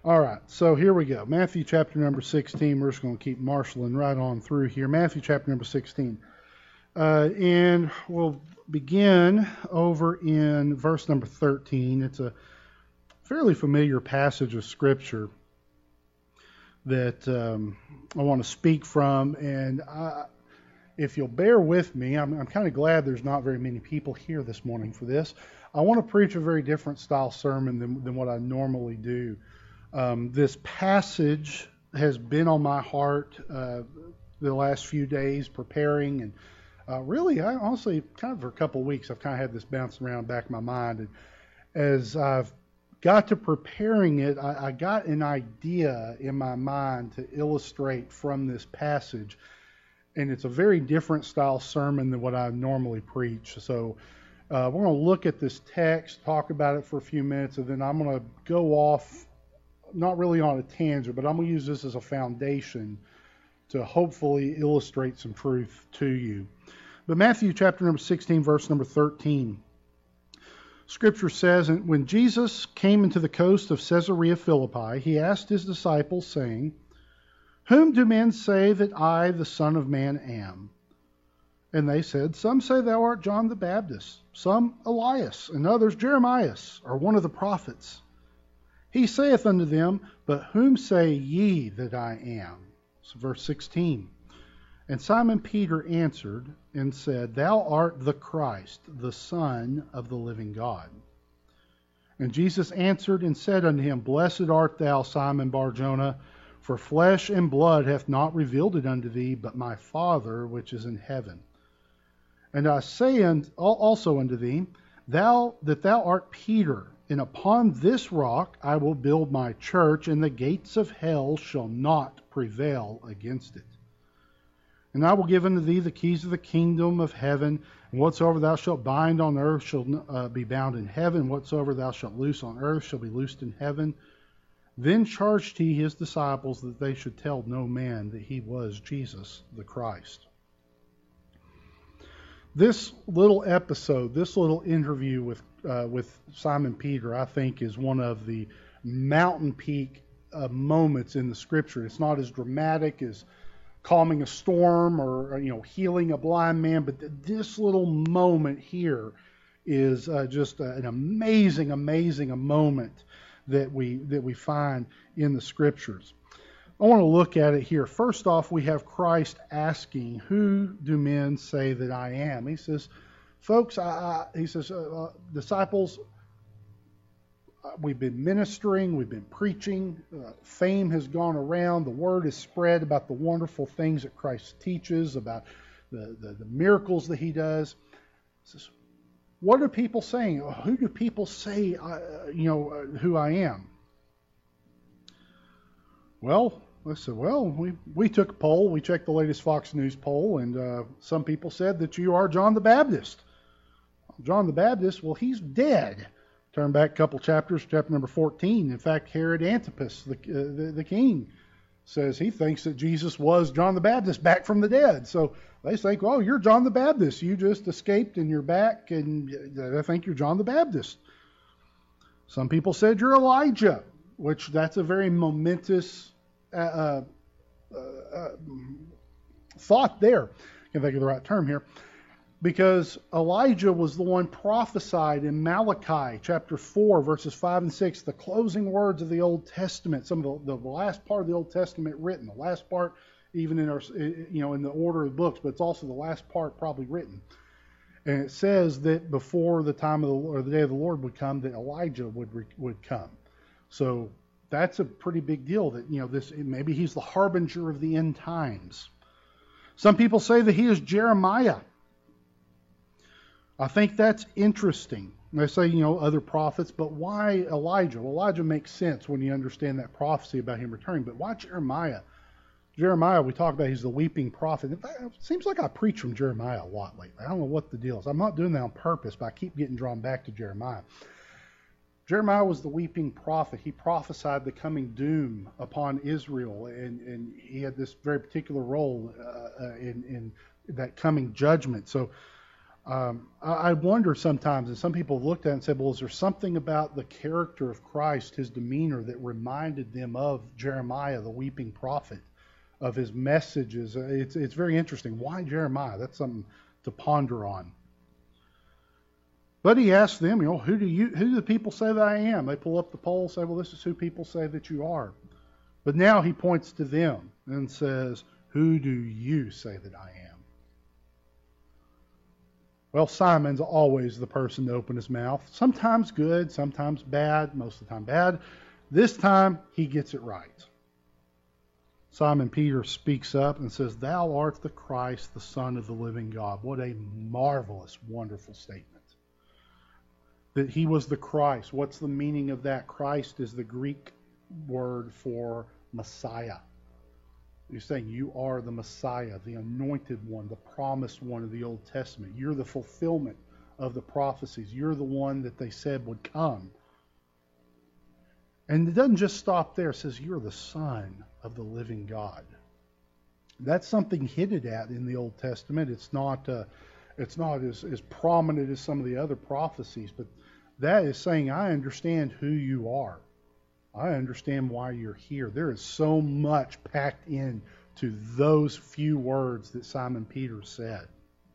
All right, so here we go. Matthew chapter number 16. We're just going to keep marshaling right on through here. Matthew chapter number 16. And we'll begin over in verse number 13. It's a fairly familiar passage of Scripture that I want to speak from. And if you'll bear with me, I'm kind of glad there's not very many people here this morning for this. I want to preach a very different style sermon than what I normally do. This passage has been on my heart the last few days preparing, and really, I honestly, kind of for a couple of weeks, I've kind of had this bouncing around back of my mind. And as I've got to preparing it, I got an idea in my mind to illustrate from this passage, and it's a very different style sermon than what I normally preach. So we're going to look at this text, talk about it for a few minutes, and then I'm going to go off, not really on a tangent, but I'm going to use this as a foundation to hopefully illustrate some truth to you. But Matthew chapter number 16, verse number 13. Scripture says, "And when Jesus came into the coast of Caesarea Philippi, he asked his disciples, saying, 'Whom do men say that I, the Son of Man, am?' And they said, 'Some say thou art John the Baptist, some Elias, and others Jeremias, or one of the prophets.' He saith unto them, 'But whom say ye that I am?'" So verse 16. "And Simon Peter answered and said, Thou art the Christ, the Son of the living God. And Jesus answered and said unto him, Blessed art thou, Simon Bar-Jonah, for flesh and blood hath not revealed it unto thee, but my Father which is in heaven. And I say also unto thee, thou art Peter, and upon this rock I will build my church, and the gates of hell shall not prevail against it. And I will give unto thee the keys of the kingdom of heaven, and whatsoever thou shalt bind on earth shall be bound in heaven, and whatsoever thou shalt loose on earth shall be loosed in heaven. Then charged he his disciples that they should tell no man that he was Jesus the Christ." This little episode, this little interview with Simon Peter, I think is one of the mountain peak moments in the Scripture. It's not as dramatic as calming a storm or healing a blind man, but this little moment here is just an amazing moment that we find in the Scriptures. I want to look at it here. First off, we have Christ asking, "Who do men say that I am?" He says, "Folks, disciples, we've been ministering, we've been preaching. Fame has gone around. The word is spread about the wonderful things that Christ teaches, about the miracles that he does." He says, "What are people saying? Who do people say, who I am?" Well, I said, we took a poll. We checked the latest Fox News poll, and some people said that you are John the Baptist. John the Baptist, well, he's dead. Turn back a couple chapters, chapter number 14. In fact, Herod Antipas, the king, says he thinks that Jesus was John the Baptist back from the dead. So they think, "Oh, you're John the Baptist. You just escaped and you're back, and I think you're John the Baptist." Some people said you're Elijah, which that's a very momentous thought there. I can't think of the right term here. Because Elijah was the one prophesied in Malachi chapter 4, verses 5 and 6, the closing words of the Old Testament, some of the last part of the Old Testament written, the last part even in our, in the order of the books, but it's also the last part probably written. And it says that before the time of the day of the Lord would come, that Elijah would come. So that's a pretty big deal. That maybe he's the harbinger of the end times. Some people say that he is Jeremiah. I think that's interesting. They say, other prophets, but why Elijah? Well, Elijah makes sense when you understand that prophecy about him returning, but why Jeremiah? Jeremiah, we talk about, he's the weeping prophet. In fact, it seems like I preach from Jeremiah a lot lately. I don't know what the deal is. I'm not doing that on purpose, but I keep getting drawn back to Jeremiah. Jeremiah was the weeping prophet. He prophesied the coming doom upon Israel, and he had this very particular role in that coming judgment. So I wonder sometimes, and some people have looked at it and said, well, is there something about the character of Christ, his demeanor, that reminded them of Jeremiah, the weeping prophet, of his messages? It's very interesting. Why Jeremiah? That's something to ponder on. But he asked them, who do the people say that I am? They pull up the poll, say, well, this is who people say that you are. But now he points to them and says, who do you say that I am? Well, Simon's always the person to open his mouth. Sometimes good, sometimes bad, most of the time bad. This time, he gets it right. Simon Peter speaks up and says, thou art the Christ, the Son of the living God. What a marvelous, wonderful statement. That he was the Christ. What's the meaning of that? Christ is the Greek word for Messiah. You're saying you are the Messiah, the anointed one, the promised one of the Old Testament. You're the fulfillment of the prophecies. You're the one that they said would come. And it doesn't just stop there. It says you're the Son of the living God. That's something hinted at in the Old Testament. It's not as prominent as some of the other prophecies, but that is saying, I understand who you are. I understand why you're here. There is so much packed in to those few words that Simon Peter said.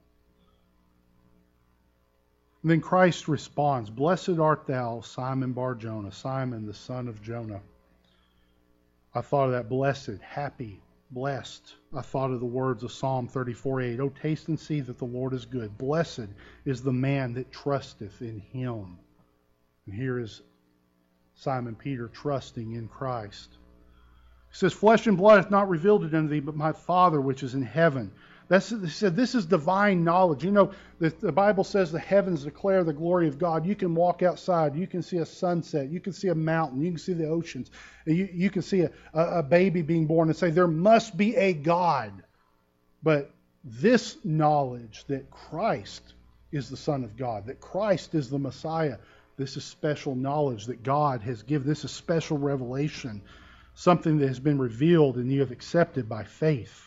And then Christ responds, blessed art thou, Simon Bar-Jonah, Simon the son of Jonah. I thought of that blessed, happy, blessed. I thought of the words of Psalm 34:8. Oh, taste and see that the Lord is good. Blessed is the man that trusteth in him. And here is Simon Peter trusting in Christ. He says, flesh and blood hath not revealed it unto thee, but my Father which is in heaven. He said, this is divine knowledge. The Bible says the heavens declare the glory of God. You can walk outside. You can see a sunset. You can see a mountain. You can see the oceans. You can see a baby being born and say, there must be a God. But this knowledge that Christ is the Son of God, that Christ is the Messiah, this is special knowledge that God has given. This is special revelation, something that has been revealed and you have accepted by faith.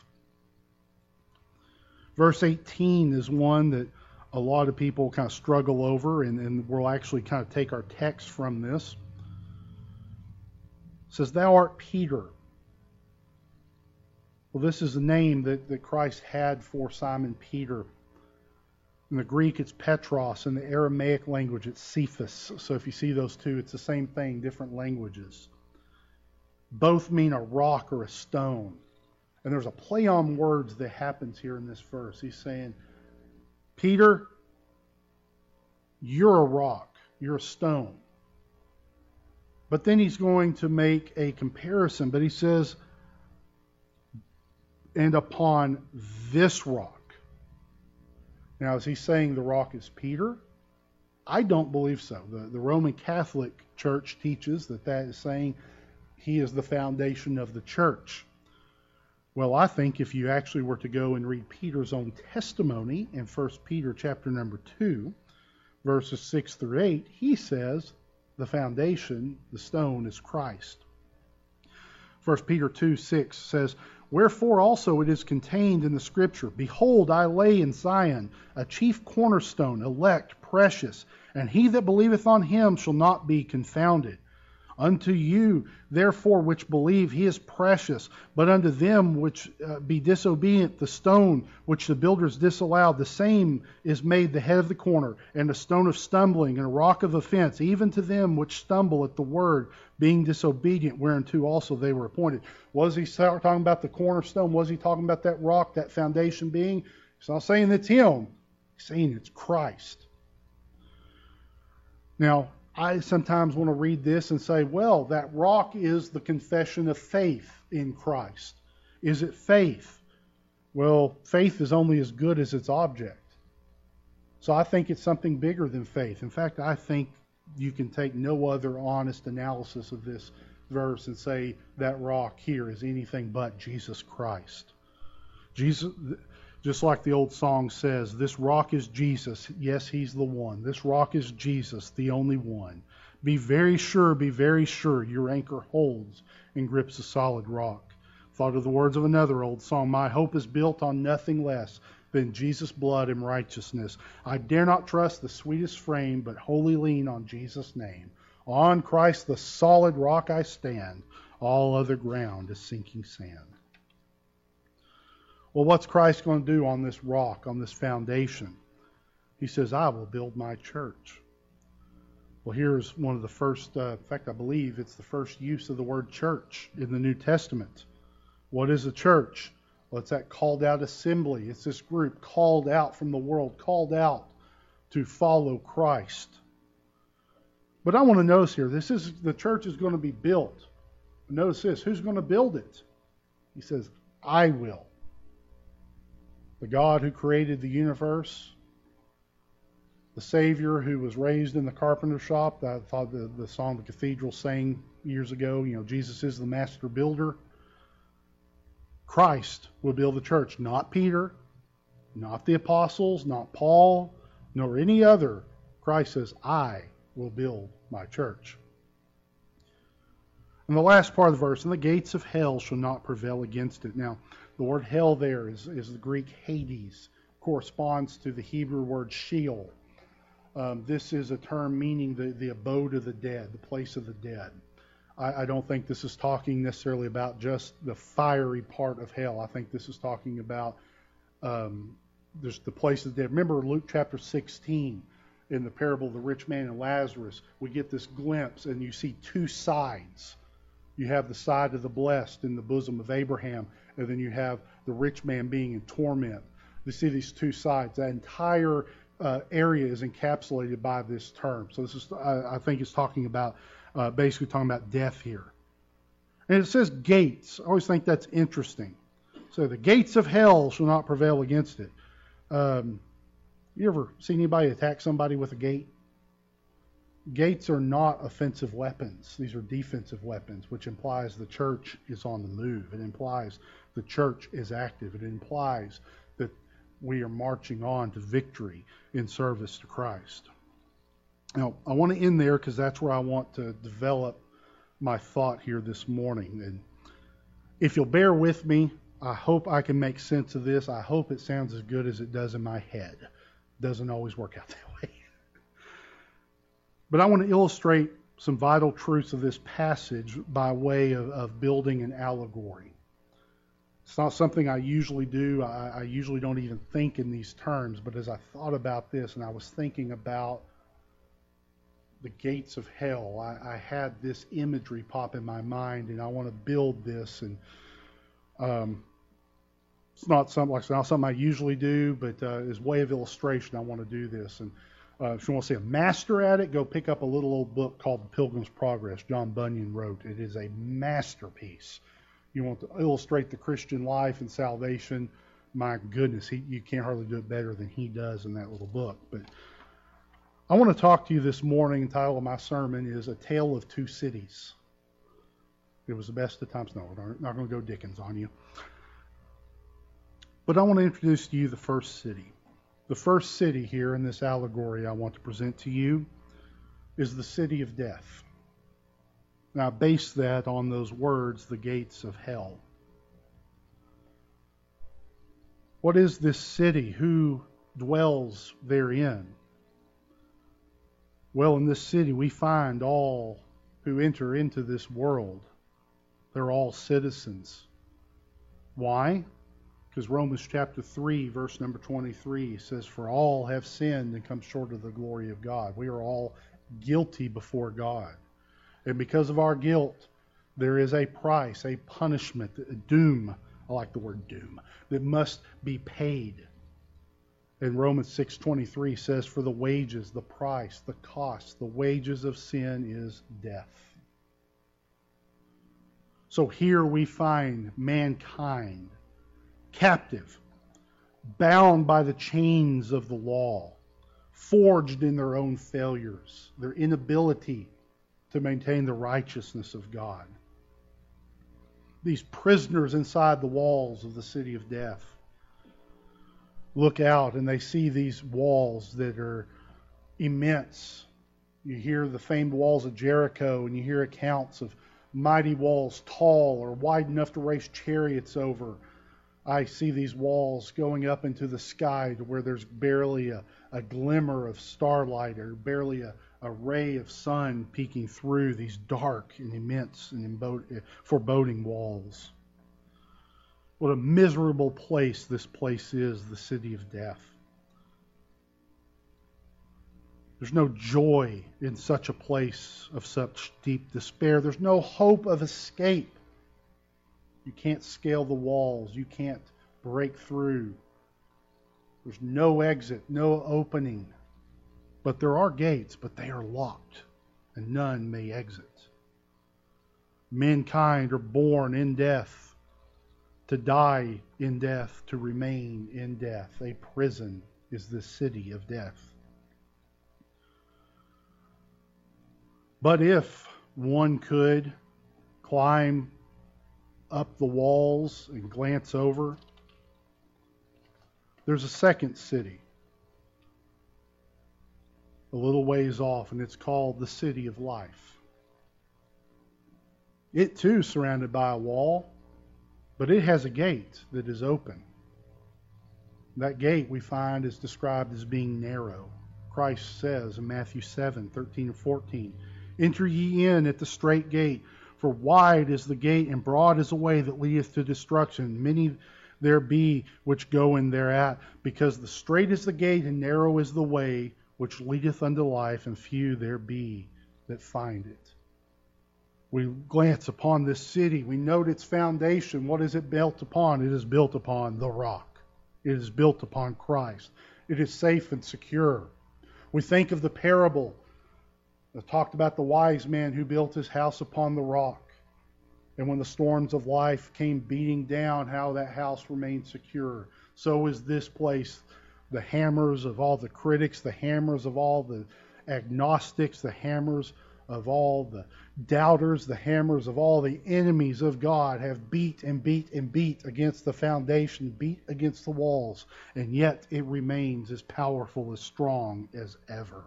Verse 18 is one that a lot of people kind of struggle over, and we'll actually kind of take our text from this. It says, thou art Peter. Well, this is the name that Christ had for Simon Peter. In the Greek, it's Petros. In the Aramaic language, it's Cephas. So if you see those two, it's the same thing, different languages. Both mean a rock or a stone. And there's a play on words that happens here in this verse. He's saying, Peter, you're a rock. You're a stone. But then he's going to make a comparison. But he says, and upon this rock. Now, is he saying the rock is Peter? I don't believe so. The Roman Catholic Church teaches that is saying he is the foundation of the church. Well, I think if you actually were to go and read Peter's own testimony in 1 Peter chapter number 2, verses 6 through 8, he says the foundation, the stone, is Christ. 1 Peter 2:6 says, wherefore also it is contained in the Scripture, behold, I lay in Zion a chief cornerstone, elect, precious, and he that believeth on him shall not be confounded. Unto you, therefore, which believe, he is precious. But unto them which be disobedient, the stone which the builders disallowed, the same is made the head of the corner, and a stone of stumbling, and a rock of offense, even to them which stumble at the word, being disobedient, whereunto also they were appointed. Was he talking about the cornerstone? Was he talking about that rock, that foundation being? He's not saying it's him. He's saying it's Christ. Now, I sometimes want to read this and say, well, that rock is the confession of faith in Christ. Is it faith? Well, faith is only as good as its object. So I think it's something bigger than faith. In fact, I think you can take no other honest analysis of this verse and say that rock here is anything but Jesus Christ. Jesus, just like the old song says, this rock is Jesus. Yes, he's the one. This rock is Jesus, the only one. Be very sure your anchor holds and grips a solid rock. Thought of the words of another old song, my hope is built on nothing less than Jesus' blood and righteousness. I dare not trust the sweetest frame, but wholly lean on Jesus' name. On Christ the solid rock I stand. All other ground is sinking sand. Well, what's Christ going to do on this rock, on this foundation? He says, I will build my church. Well, here's one of the first, in fact, I believe it's the first use of the word church in the New Testament. What is a church? Well, it's that called out assembly. It's this group called out from the world, called out to follow Christ. But I want to notice here, the church is going to be built. Notice this, who's going to build it? He says, I will. The God who created the universe, the Savior who was raised in the carpenter shop. I thought the song the cathedral sang years ago, Jesus is the master builder. Christ will build the church, not Peter, not the apostles, not Paul, nor any other. Christ says, I will build my church. And the last part of the verse, and the gates of hell shall not prevail against it. Now, the word hell there is the Greek Hades, corresponds to the Hebrew word Sheol. This is a term meaning the abode of the dead, the place of the dead. I don't think this is talking necessarily about just the fiery part of hell. I think this is talking about there's the place of the dead. Remember Luke chapter 16, in the parable of the rich man and Lazarus, we get this glimpse and you see two sides. You have the side of the blessed in the bosom of Abraham, and then you have the rich man being in torment. You see these two sides. That entire area is encapsulated by this term. So this is, I think it's talking about, basically talking about death here. And it says gates. I always think that's interesting. So the gates of hell shall not prevail against it. You ever seen anybody attack somebody with a gate? Gates are not offensive weapons. These are defensive weapons, which implies the church is on the move. It implies the church is active. It implies that we are marching on to victory in service to Christ. Now, I want to end there because that's where I want to develop my thought here this morning. And if you'll bear with me, I hope I can make sense of this. I hope it sounds as good as it does in my head. It doesn't always work out that way. But I want to illustrate some vital truths of this passage by way of building an allegory. It's not something I usually do. I usually don't even think in these terms. But as I thought about this and I was thinking about the gates of hell, I had this imagery pop in my mind, and I want to build this. And it's not something I usually do, but as a way of illustration, I want to do this. And if you want to see a master at it, go pick up a little old book called The Pilgrim's Progress. John Bunyan wrote. It is a masterpiece. You want to illustrate the Christian life and salvation, my goodness, you can't hardly do it better than he does in that little book. But I want to talk to you this morning. The title of my sermon is A Tale of Two Cities. It was the best of times. No, we're not going to go Dickens on you. But I want to introduce to you the first city. The first city here in this allegory I want to present to you is the city of death. Now, I base that on those words, the gates of hell. What is this city? Who dwells therein? Well, in this city we find all who enter into this world. They're all citizens. Why? Because Romans chapter 3, verse number 23 says, for all have sinned and come short of the glory of God. We are all guilty before God. And because of our guilt, there is a price, a punishment, a doom. I like the word doom, that must be paid. And Romans 6:23 says, for the wages, the price, the cost, the wages of sin is death. So here we find mankind captive, bound by the chains of the law, forged in their own failures, their inability to maintain the righteousness of God. These prisoners inside the walls of the city of death look out and they see these walls that are immense. You hear the famed walls of Jericho, and you hear accounts of mighty walls, tall or wide enough to race chariots over. I see these walls going up into the sky to where there's barely a glimmer of starlight or barely a ray of sun peeking through these dark and immense and foreboding walls. What a miserable place this place is, the city of death. There's no joy in such a place of such deep despair. There's no hope of escape. You can't scale the walls. You can't break through. There's no exit, no opening. But there are gates, but they are locked, and none may exit. Mankind are born in death, to die in death, to remain in death. A prison is the city of death. But if one could climb up the walls and glance over, there's a second city a little ways off, and it's called the City of Life. It too is surrounded by a wall, but it has a gate that is open. That gate we find is described as being narrow. Christ says in Matthew 7:13 and 14, "Enter ye in at the strait gate, for wide is the gate, and broad is the way that leadeth to destruction. Many there be which go in thereat, because the strait is the gate, and narrow is the way which leadeth unto life, and few there be that find it." We glance upon this city. We note its foundation. What is it built upon? It is built upon the rock. It is built upon Christ. It is safe and secure. We think of the parable that talked about the wise man who built his house upon the rock. And when the storms of life came beating down, how that house remained secure. So is this place. The hammers of all the critics, the hammers of all the agnostics, the hammers of all the doubters, the hammers of all the enemies of God have beat and beat and beat against the foundation, beat against the walls, and yet it remains as powerful, as strong as ever.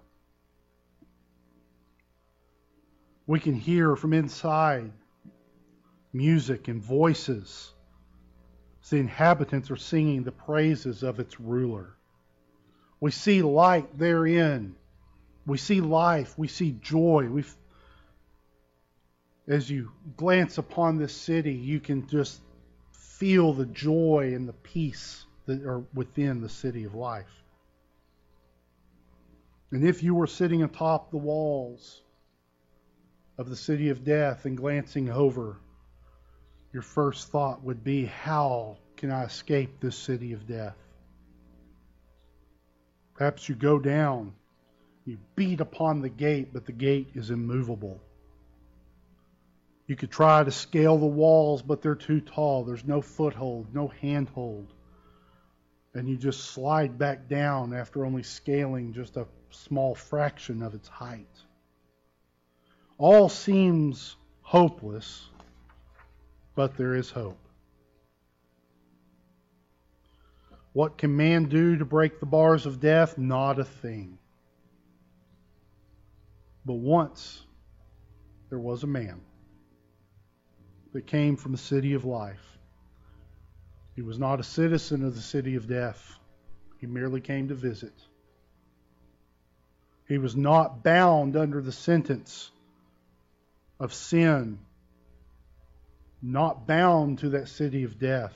We can hear from inside music and voices. The inhabitants are singing the praises of its ruler. We see light therein. We see life. We see joy. As you glance upon this city, you can just feel the joy and the peace that are within the city of life. And if you were sitting atop the walls of the city of death and glancing over, your first thought would be, how can I escape this city of death? Perhaps you go down, you beat upon the gate, but the gate is immovable. You could try to scale the walls, but they're too tall. There's no foothold, no handhold. And you just slide back down after only scaling just a small fraction of its height. All seems hopeless, but there is hope. What can man do to break the bars of death? Not a thing. But once there was a man that came from the city of life. He was not a citizen of the city of death. He merely came to visit. He was not bound under the sentence of sin, not bound to that city of death.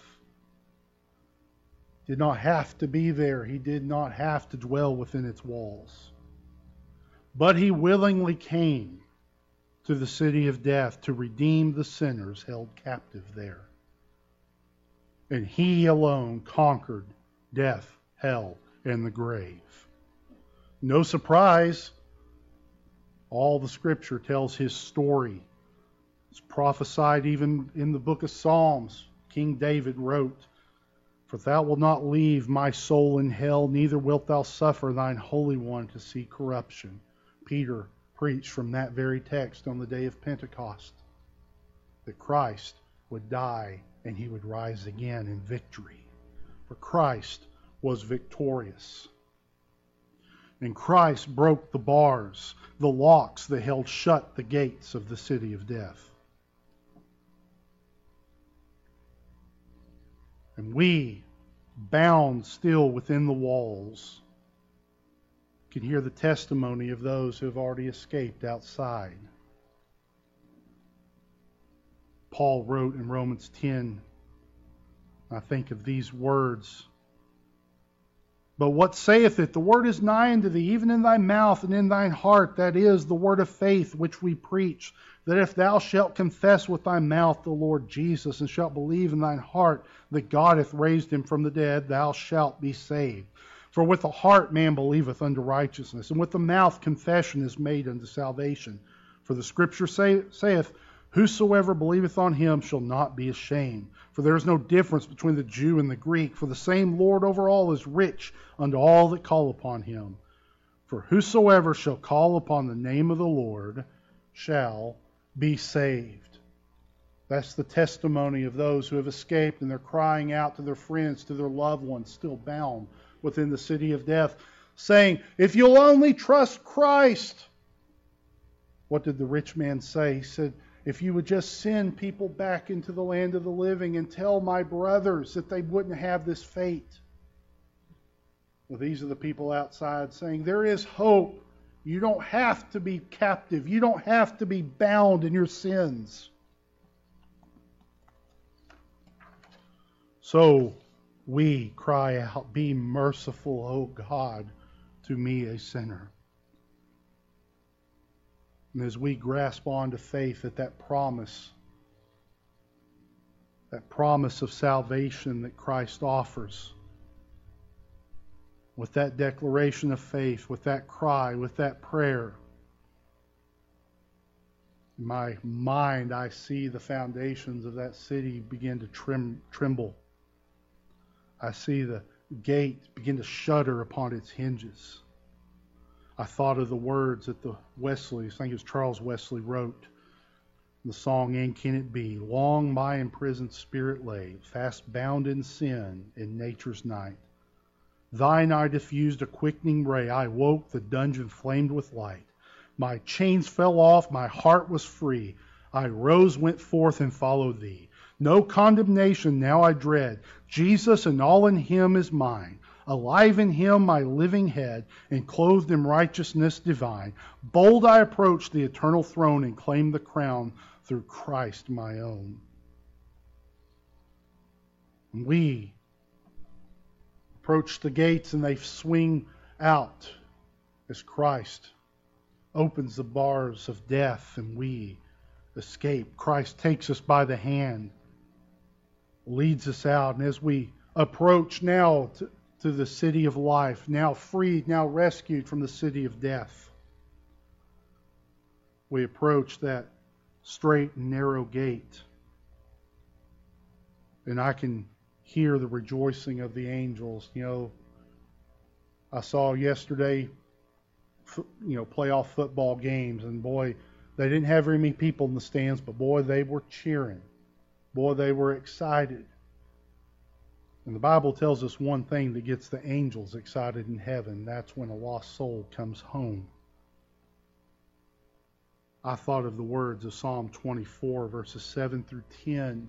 Did not have to be there. He did not have to dwell within its walls. But he willingly came to the city of death to redeem the sinners held captive there. And he alone conquered death, hell, and the grave. No surprise, all the Scripture tells his story. It's prophesied even in the book of Psalms. King David wrote, "For thou wilt not leave my soul in hell, neither wilt thou suffer thine Holy One to see corruption." Peter preached from that very text on the day of Pentecost, that Christ would die and he would rise again in victory. For Christ was victorious. And Christ broke the bars, the locks that held shut the gates of the city of death. And we, bound still within the walls, can hear the testimony of those who have already escaped outside. Paul wrote in Romans 10, I think of these words, "But what saith it? The word is nigh unto thee, even in thy mouth and in thine heart, that is, the word of faith which we preach, that if thou shalt confess with thy mouth the Lord Jesus, and shalt believe in thine heart that God hath raised him from the dead, thou shalt be saved. For with the heart man believeth unto righteousness, and with the mouth confession is made unto salvation. For the Scripture saith, Whosoever believeth on him shall not be ashamed. For there is no difference between the Jew and the Greek, for the same Lord over all is rich unto all that call upon him. For whosoever shall call upon the name of the Lord shall be saved." That's the testimony of those who have escaped, and they're crying out to their friends, to their loved ones, still bound within the city of death, saying, "If you'll only trust Christ." What did the rich man say? He said, "If you would just send people back into the land of the living and tell my brothers that they wouldn't have this fate." Well, these are the people outside saying, there is hope. You don't have to be captive. You don't have to be bound in your sins. So we cry out, "Be merciful, O God, to me, a sinner." And as we grasp on to faith that promise of salvation that Christ offers, with that declaration of faith, with that cry, with that prayer, in my mind I see the foundations of that city begin to tremble. I see the gate begin to shudder upon its hinges. I thought of the words that the Wesleys, I think it was Charles Wesley, wrote in the song, "And Can It Be? Long my imprisoned spirit lay, fast bound in sin in nature's night. Thine eye diffused a quickening ray, I woke, the dungeon flamed with light. My chains fell off, my heart was free, I rose, went forth, and followed thee. No condemnation now I dread, Jesus and all in him is mine. Alive in him my living head, and clothed in righteousness divine. Bold I approach the eternal throne, and claim the crown through Christ my own." And we approach the gates, and they swing out as Christ opens the bars of death, and we escape. Christ takes us by the hand, leads us out, and as we approach now to the city of life, now freed, now rescued from the city of death, we approach that straight and narrow gate, and I can hear the rejoicing of the angels. I saw yesterday, playoff football games, and boy, they didn't have very many people in the stands, but boy, they were cheering. Boy, they were excited. And the Bible tells us one thing that gets the angels excited in heaven. That's when a lost soul comes home. I thought of the words of Psalm 24, verses 7 through 10.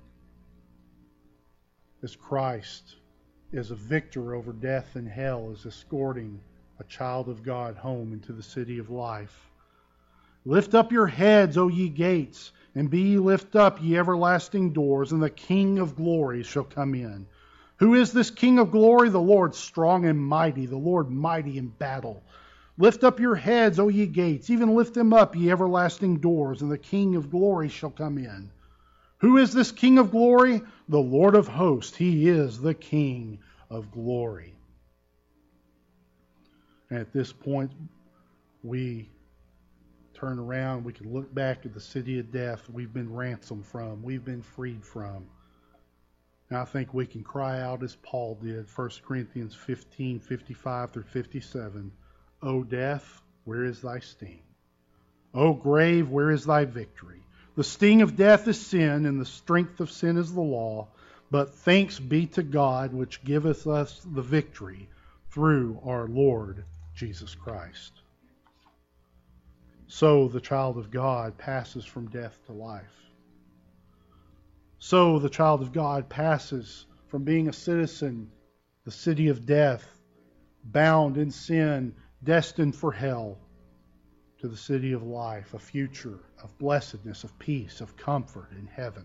As Christ is a victor over death and hell, is escorting a child of God home into the city of life. "Lift up your heads, O ye gates, and be ye lift up, ye everlasting doors, and the King of glory shall come in. Who is this King of glory? The Lord strong and mighty, the Lord mighty in battle. Lift up your heads, O ye gates, even lift them up, ye everlasting doors, and the King of glory shall come in. Who is this King of glory? The Lord of hosts. He is the King of glory." And at this point, we turn around. We can look back at the city of death we've been ransomed from, we've been freed from. And I think we can cry out as Paul did, 1 Corinthians 15, 55 through 57, "O death, where is thy sting? O grave, where is thy victory? The sting of death is sin, and the strength of sin is the law. But thanks be to God, which giveth us the victory through our Lord Jesus Christ." So the child of God passes from death to life. So the child of God passes from being a citizen, the city of death, bound in sin, destined for hell, to the city of life, a future of blessedness, of peace, of comfort in heaven.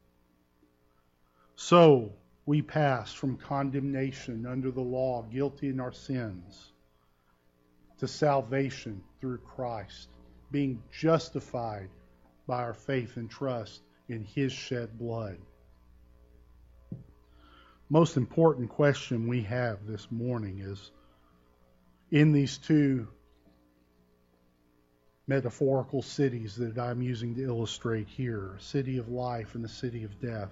So we pass from condemnation under the law, guilty in our sins, to salvation through Christ, being justified by our faith and trust in His shed blood. Most important question we have this morning is, in these two metaphorical cities that I'm using to illustrate here, city of life and the city of death.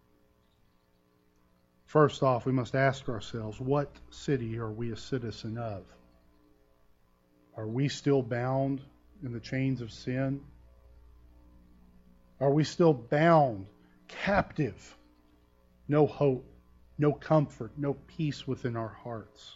First off, we must ask ourselves, what city are we a citizen of? Are we still bound in the chains of sin? Are we still bound, captive? No hope, no comfort, no peace within our hearts?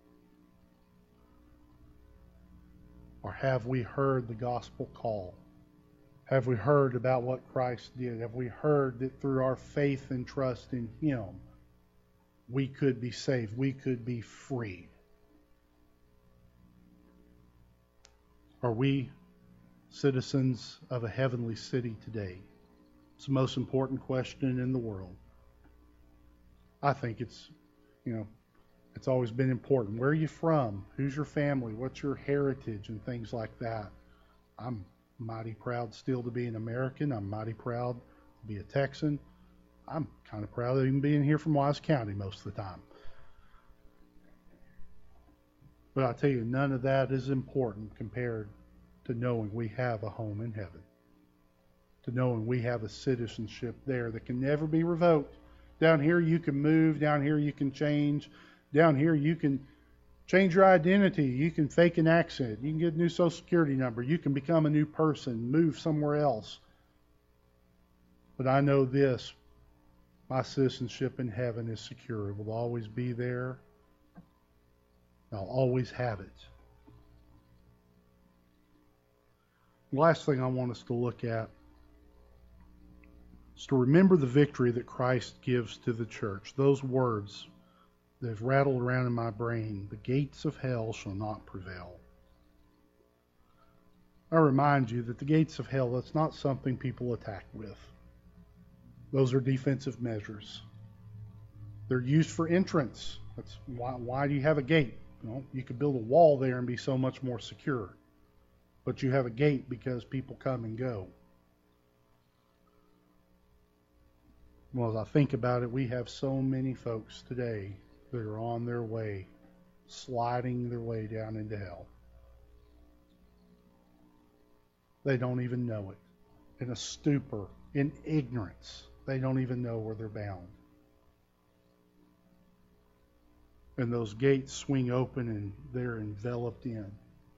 Or have we heard the gospel call? Have we heard about what Christ did? Have we heard that through our faith and trust in Him, we could be saved, we could be freed? Are we citizens of a heavenly city today? It's the most important question in the world. I think it's always been important. Where are you from? Who's your family? What's your heritage? And things like that. I'm mighty proud still to be an American. I'm mighty proud to be a Texan. I'm kind of proud of even being here from Wise County most of the time. But I'll tell you, none of that is important compared to knowing we have a home in heaven. To knowing we have a citizenship there that can never be revoked. Down here you can move. Down here you can change. Down here you can change your identity. You can fake an accent. You can get a new social security number. You can become a new person, move somewhere else. But I know this. My citizenship in heaven is secure. It will always be there. I'll always have it. The last thing I want us to look at is to remember the victory that Christ gives to the church. Those words that have rattled around in my brain, the gates of hell shall not prevail. I remind you that the gates of hell, that's not something people attack with. Those are defensive measures. They're used for entrance. That's why do you have a gate? You could build a wall there and be so much more secure. But you have a gate because people come and go. Well, as I think about it, we have so many folks today that are on their way, sliding their way down into hell. They don't even know it. In a stupor, in ignorance, they don't even know where they're bound. And those gates swing open and they're enveloped in.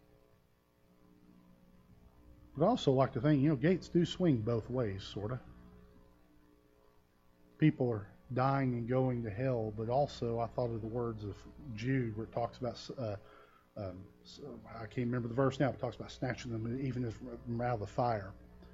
But I also like to think, gates do swing both ways, sort of. People are dying and going to hell, but also I thought of the words of Jude where it talks about, I can't remember the verse now, but it talks about snatching them even from out of the fire.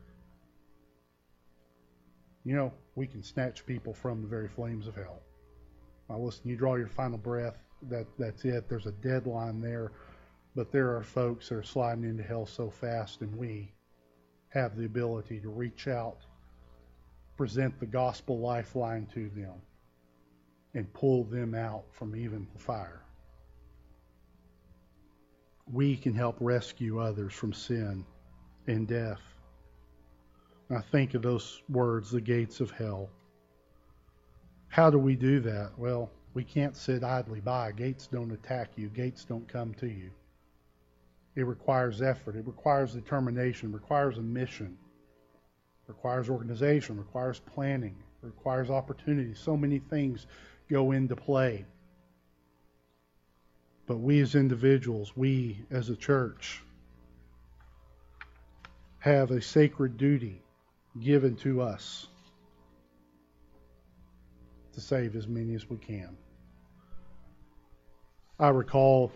We can snatch people from the very flames of hell. Now listen, you draw your final breath, that's it. There's a deadline there, but there are folks that are sliding into hell so fast, and we have the ability to reach out, present the gospel lifeline to them, and pull them out from even the fire. We can help rescue others from sin and death. And I think of those words, the gates of hell. How do we do that? Well, we can't sit idly by. Gates don't attack you. Gates don't come to you. It requires effort. It requires determination. It requires a mission. It requires organization. It requires planning. It requires opportunity. So many things go into play. But we as individuals, we as a church, have a sacred duty given to us to save as many as we can. I recall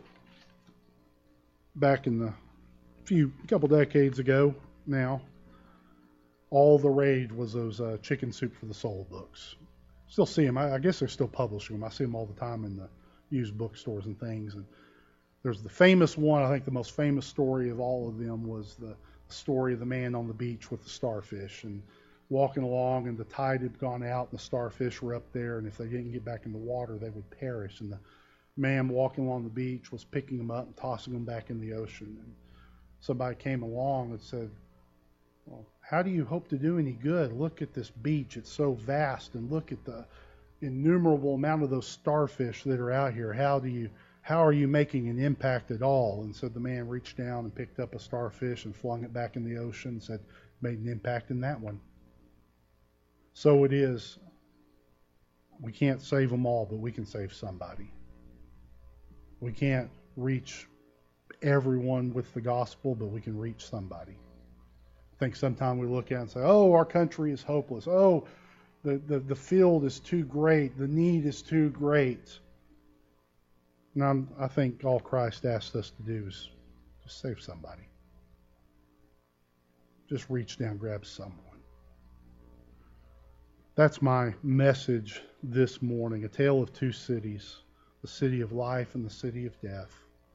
back in the couple decades ago now, all the rage was those Chicken Soup for the Soul books. Still see them. I guess they're still publishing them. I see them all the time in the used bookstores and things. And there's the famous one. I think the most famous story of all of them was the story of the man on the beach with the starfish and walking along, and the tide had gone out, and the starfish were up there, and if they didn't get back in the water, they would perish. And the man walking along the beach was picking them up and tossing them back in the ocean. And somebody came along and said, well, how do you hope to do any good? Look at this beach. It's so vast, and look at the innumerable amount of those starfish that are out here. How are you making an impact at all? And so the man reached down and picked up a starfish and flung it back in the ocean and said, made an impact in that one. So it is. We can't save them all, but we can save somebody. We can't reach everyone with the gospel, but we can reach somebody. I think sometimes we look at it and say, oh, our country is hopeless. Oh, the field is too great. The need is too great. And I think all Christ asks us to do is just save somebody. Just reach down, grab someone. That's my message this morning, a tale of two cities, the city of life and the city of death.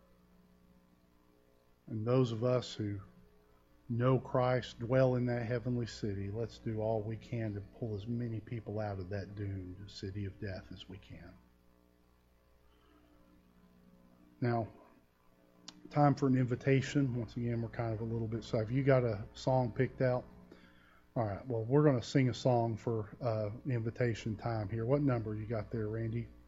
And those of us who know Christ, dwell in that heavenly city, let's do all we can to pull as many people out of that doomed city of death as we can. Now, time for an invitation. Once again, we're kind of a little bit, so have you got a song picked out? All right, well, we're going to sing a song for invitation time here. What number you got there, Randy?